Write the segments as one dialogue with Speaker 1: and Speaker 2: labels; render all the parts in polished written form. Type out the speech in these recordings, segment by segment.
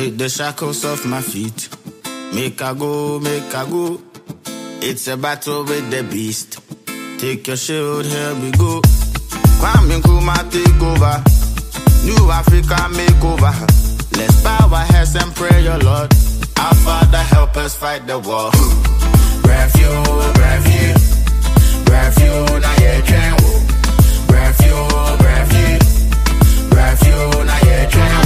Speaker 1: Break the shackles off my feet. Make I go, make I go. It's a battle with the beast. Take your shield, here we go. Kwame Nkrumah take over. New Africa makeover. Let's bow our heads and pray, your Lord. Our Father, help us fight the war. Refuge, refuge, refuge, na ye train. Refuge, refuge, refuge, na ye train.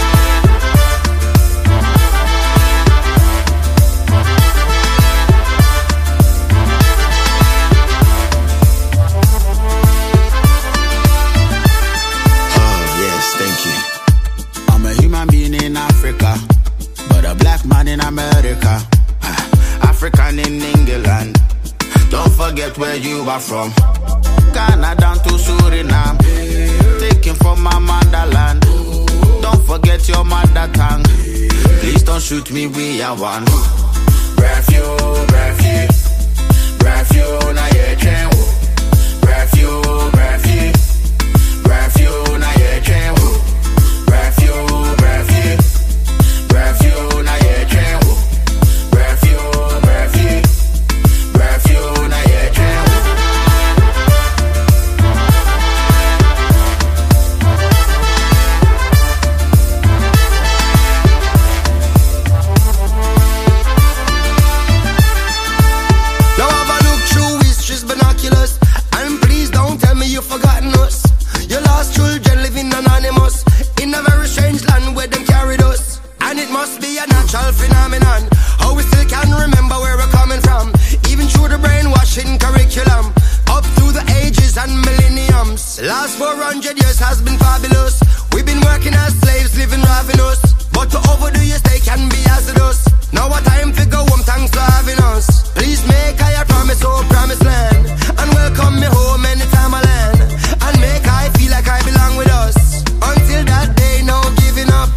Speaker 1: Thank you. I'm a human being in Africa, but a black man in America. African in England. Don't forget where you are from. Ghana down to Suriname. Taken from my motherland. Don't forget your mother tongue. Please don't shoot me, we are one. Refuge, refuge, refuge, na ye train. Refuge, refuge, refuge, na ye train. Refuge, refuge, refuge, na ye train. Refuge, refuge, refuge, na ye train.
Speaker 2: Now have a look through history's binoculars, and please don't tell me you've forgotten us. Your lost children living anonymous in a very strange land where them carried us. And it must be a natural phenomenon how we still can remember where we're coming from, even through the brainwashing curriculum, up through the ages and millenniums. Last 400 years has been fabulous. We've been working as slaves, living ravenous, but to overdo your stay can be hazardous. Now a time to go home, thanks for having us. Please make I promise, oh promised land, and welcome me home anytime I land, and make I feel like I belong with us. Until that day, no giving up.